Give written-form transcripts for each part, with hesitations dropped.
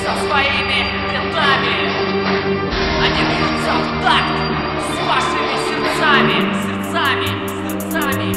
со своими бедами. Они бьются в такт с вашими сердцами, сердцами,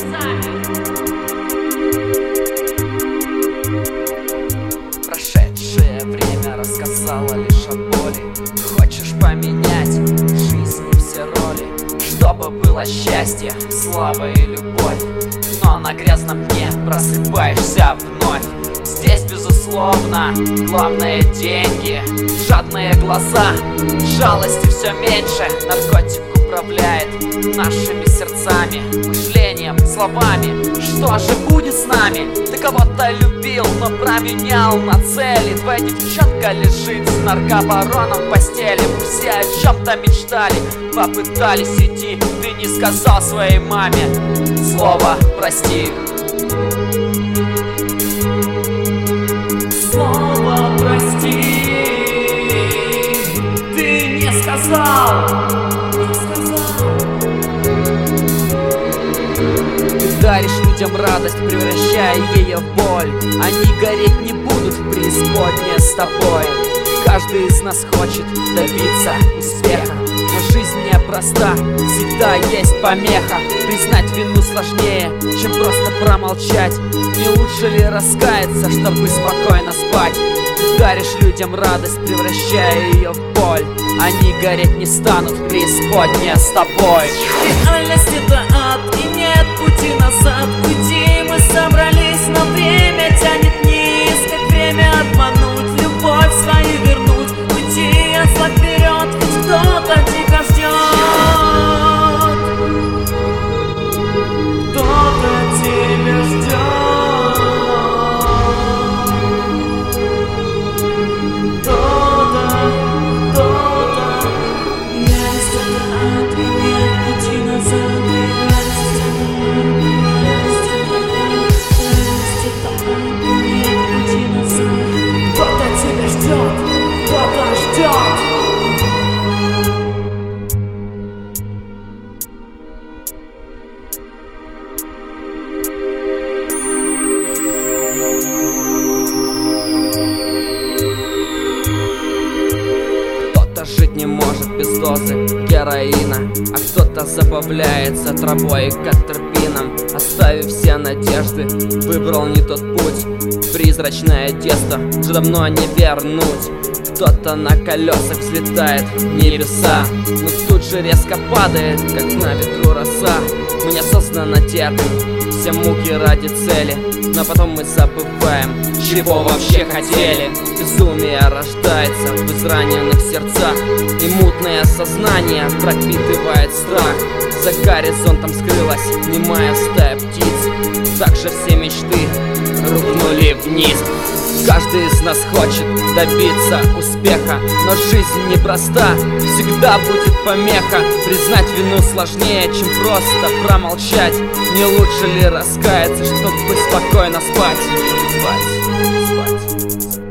сердцами, сердцами. Прошедшее время рассказало лишь о боли. Хочешь поменять жизнь и все роли, чтобы было счастье, слава и любовь. Но на грязном дне просыпаешься вновь. Здесь безусловно главное деньги, жадные глаза, жалости все меньше. Наркотик управляет нашими сердцами, мышлением, словами. Что же будет с нами? Ты кого-то любил, но променял на цели. Твоя девчонка лежит с наркобароном в постели. Мы все о чем-то мечтали, попытались идти. Ты не сказал своей маме слово «прости». Слово «прости» ты не сказал. Ты даришь людям радость, превращая ее в боль. Они гореть не будут в преисподней с тобой. Каждый из нас хочет добиться успеха, но жизнь непроста, всегда есть помеха. Признать вину сложнее, чем просто промолчать. Не лучше ли раскаяться, чтобы спокойно спать? Ты даришь людям радость, превращая ее в боль. Они гореть не станут в преисподней с тобой. Реальность — это ад, и нет пути назад. Уйти мы собрались, но время тянет вниз. Как время обмануть, любовь свою вернуть. Уйти, отслать вперед, ведь кто-то тебя ждет. Кто-то тебя ждет. Жить не может без дозы героина, а кто-то забавляется травой и катерпином. Оставив все надежды, выбрал не тот путь. Призрачное тесто уже давно не вернуть. Кто-то на колесах взлетает в небеса, но тут же резко падает, как на ветру роса. Мы неосознанно терпим все муки ради цели, но потом мы забываем, чего вообще хотели. Безумие рождается в израненных сердцах, и мутное сознание пропитывает страх. За горизонтом скрылась немая стая птиц, так же все мечты рухнули вниз. Каждый из нас хочет добиться успеха, но жизнь непроста, всегда будет помеха. Признать вину сложнее, чем просто промолчать. Не лучше ли раскаяться, чтобы спокойно спать? Спать, спать, спать.